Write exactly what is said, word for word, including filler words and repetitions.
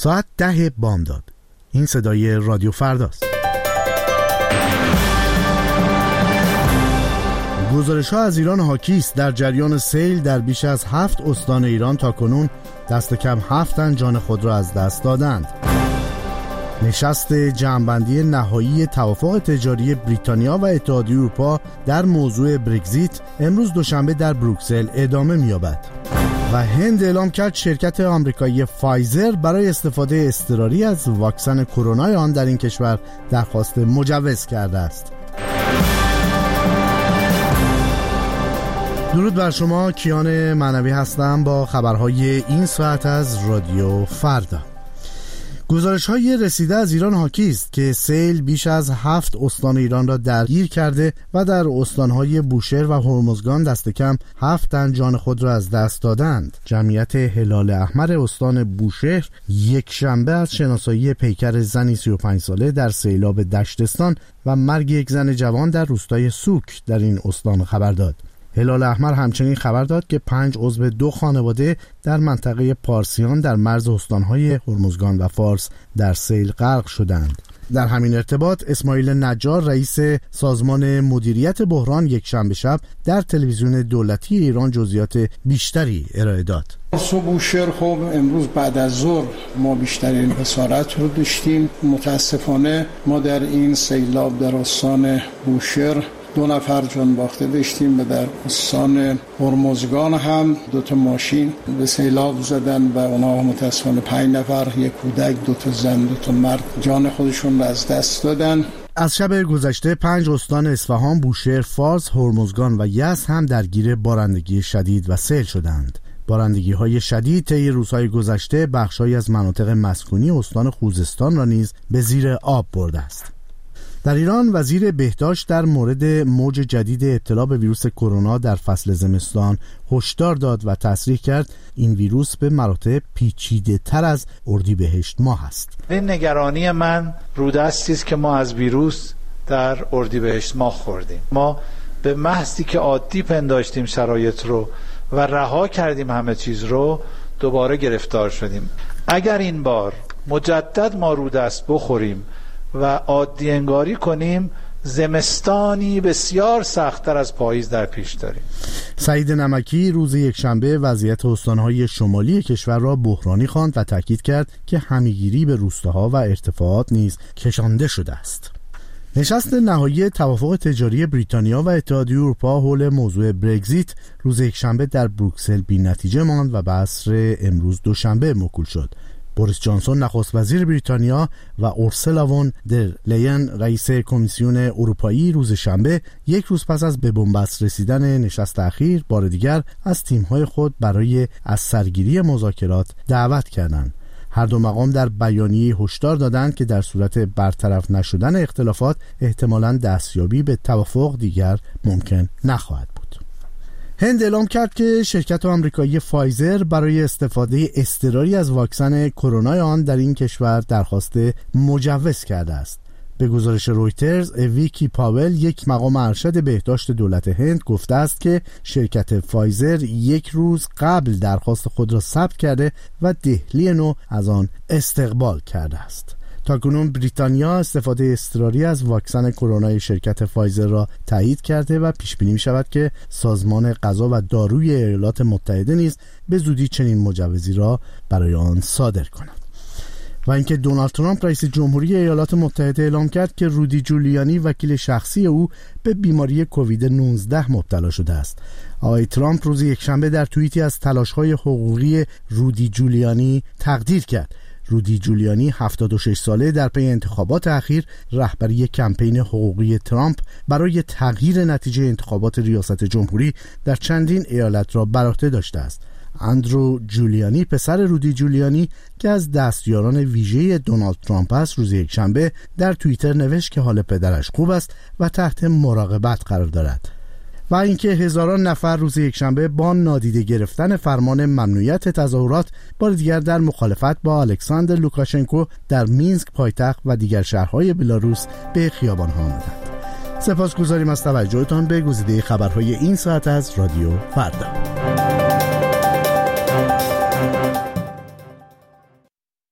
ساعت ده بامداد. این صدای رادیو فرداست. گزارش‌ها از ایران حاکیست. در جریان سیل در بیش از هفت استان ایران تاکنون دست کم هفت تن جان خود را از دست دادند. نشست جمع‌بندی نهایی توافق تجاری بریتانیا و اتحادیه اروپا در موضوع برگزیت امروز دوشنبه در بروکسل ادامه می‌یابد. و هند اعلام کرد شرکت آمریکایی فایزر برای استفاده اضطراری از واکسن کرونا آن در این کشور درخواست مجوز کرده است. درود بر شما، کیان معنوی هستم با خبرهای این ساعت از رادیو فردا. گزارش‌های رسیده از ایران حاکی است که سیل بیش از هفت استان ایران را درگیر کرده و در استان‌های بوشهر و هرمزگان دست کم هفت تن جان خود را از دست دادند. جمعیت هلال احمر استان بوشهر یک شنبه از شناسایی پیکر زنی سی و پنج ساله در سیلاب دشتستان و مرگ یک زن جوان در روستای سوک در این استان خبر داد. هلال احمر همچنین خبر داد که پنج عضو دو خانواده در منطقه پارسیان در مرز استانهای هرمزگان و فارس در سیل غرق شدند. در همین ارتباط اسماعیل نجار رئیس سازمان مدیریت بحران یک شنبه شب در تلویزیون دولتی ایران جزئیات بیشتری ارائه داد. بوشهر خب امروز بعد از ظهر ما بیشترین خسارت رو داشتیم. متاسفانه ما در این سیلاب در استان بوشهر دو نفر جان باخته داشتیم و در استان هرمزگان هم دو تا ماشین به سیلاب زدن و اونها متاسفانه پنج نفر، یک کودک، دو تا زن، دو تا مرد جان خودشون رو از دست دادن. از شب گذشته پنج استان اصفهان، بوشهر، فارس، هرمزگان و یزد هم درگیر بارندگی شدید و سیل شدند. بارندگی های شدید طی روزهای گذشته بخش‌هایی از مناطق مسکونی استان خوزستان را نیز به زیر آب برده است. در ایران وزیر بهداشت در مورد موج جدید ابتلا به ویروس کرونا در فصل زمستان هشدار داد و تصریح کرد این ویروس به مراتب پیچیده تر از اردیبهشت ماه است. این نگرانی من رودستی است که ما از ویروس در اردیبهشت ماه خوردیم. ما به محضی که عادی پنداشتیم شرایط رو و رها کردیم همه چیز رو، دوباره گرفتار شدیم. اگر این بار مجدد ما رودست بخوریم و عادی انگاری کنیم، زمستانی بسیار سخت‌تر از پاییز در پیش داریم. سعید نمکی روز یکشنبه وضعیت استان‌های شمالی کشور را بحرانی خواند و تاکید کرد که همه‌گیری به روستاها و ارتفاعات نیز کشانده شده است. نشست نهایی توافق تجاری بریتانیا و اتحادیه اروپا حول موضوع برگزیت روز یکشنبه در بروکسل بی نتیجه ماند و به عصر امروز دوشنبه موکول شد. بوریس جانسون نخست وزیر بریتانیا و اورسولا وون در لین رئیس کمیسیون اروپایی روز شنبه یک روز پس از به بنبست رسیدن نشست اخیر بار دیگر از تیم‌های خود برای از سرگیری مذاکرات دعوت کردند. هر دو مقام در بیانیه هشدار دادند که در صورت برطرف نشدن اختلافات احتمالاً دستیابی به توافق دیگر ممکن نخواهد بود. هند اعلام کرد که شرکت آمریکایی فایزر برای استفاده اضطراری از واکسن کرونا آن در این کشور درخواست مجوز کرده است. به گزارش رویترز، ویکی پاول یک مقام ارشد بهداشت دولت هند گفته است که شرکت فایزر یک روز قبل درخواست خود را ثبت کرده و دهلی نو از آن استقبال کرده است. تاکنون بریتانیا استفاده اضطراری از واکسن کرونا شرکت فایزر را تایید کرده و پیش بینی می شود که سازمان غذا و داروی ایالات متحده نیز به زودی چنین مجوزی را برای آن صادر کند. و اینکه دونالد ترامپ رئیس جمهوری ایالات متحده اعلام کرد که رودی جولیانی وکیل شخصی او به بیماری کووید نوزده مبتلا شده است. آقای ترامپ روز یکشنبه در توییتی از تلاش‌های حقوقی رودی جولیانی تقدیر کرد. رودی جولیانی هفتاد و شش ساله در پی انتخابات اخیر رهبری کمپین حقوقی ترامپ برای تغییر نتیجه انتخابات ریاست جمهوری در چندین ایالت را بر عهده داشته است. اندرو جولیانی پسر رودی جولیانی که از دستیاران ویژه دونالد ترامپ است روز یکشنبه در توییتر نوشت که حال پدرش خوب است و تحت مراقبت قرار دارد. و اینکه هزاران نفر روز یکشنبه با نادیده گرفتن فرمان ممنوعیت تظاهرات بار دیگر در مخالفت با الکساندر لوکاشنکو در مینسک پایتخت و دیگر شهرهای بلاروس به خیابان‌ها آمدند. سپاسگزاریم از توجهتان به گزیده خبرهای این ساعت از رادیو فردا.